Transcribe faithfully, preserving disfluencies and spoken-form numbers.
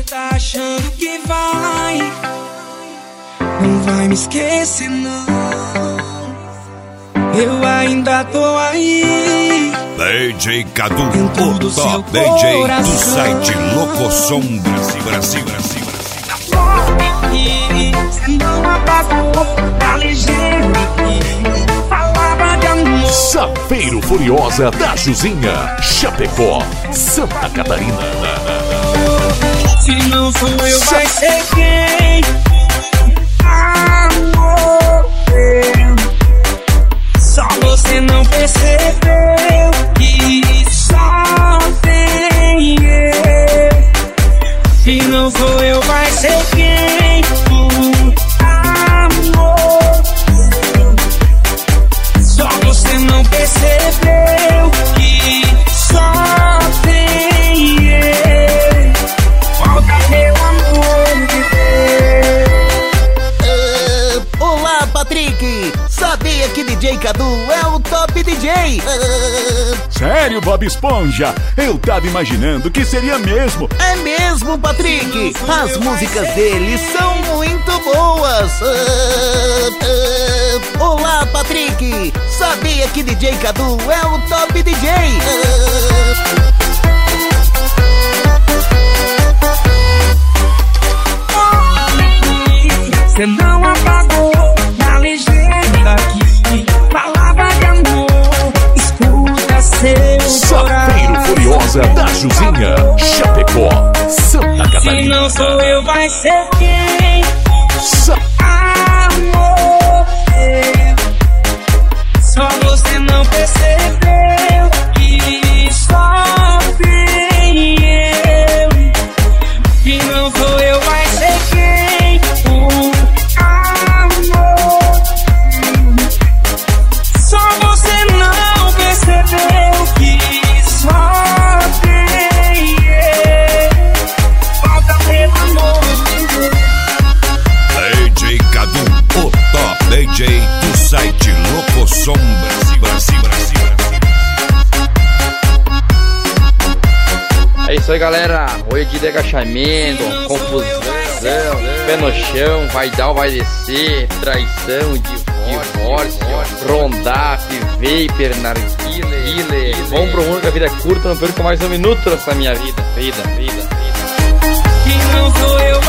tá achando que vai, não vai me esquecer não. Eu ainda tô aí. D J Cadu, o top D J do site Locosom Brasil, Brasil, Brasil, Brasil. E cê não apagou a legenda que falava de amor. Saveiro Furiosa da Juzinha, Chapecó, Santa Catarina. Se não sou eu, vai ser quem? Amor, só você não percebeu que só tem eu. Se não sou eu, vai ser quem? O amor, só você não percebeu que só tem eu. Falta meu amor de Deus. Uh, olá, Patrick! Sabia que D J Cadu é o top D J? Uh... Sério, Bob Esponja? Eu tava imaginando que seria mesmo. É mesmo, Patrick! As músicas dele são muito boas! Uh, uh... Olá, Patrick! Sabia que D J Cadu é o top D J? Uh... Você não apagou na legenda que falava de amor. Escuta seu Saveiro coração. Furiosa da Juzinha, Chapecó, Santa Catarina. Se não sou eu, vai ser quem? Sa Amor, só você não percebeu que só tem eu. Se não sou eu, vai ser quem? O amor, só você não percebeu que só tem eu. Falta meu amor. D J Cadu, o top D J do site Locosom Brasil, Brasil, Brasil, Brasil. É isso aí, galera. Hoje de agachamento, confusão, pé no chão, vai dar ou vai descer, traição, divórcio, rondap, vapor, narguile. Vamos pro mundo que a vida é curta, não perco mais um minuto nessa minha vida. Vida, vida, vida. Que não sou eu.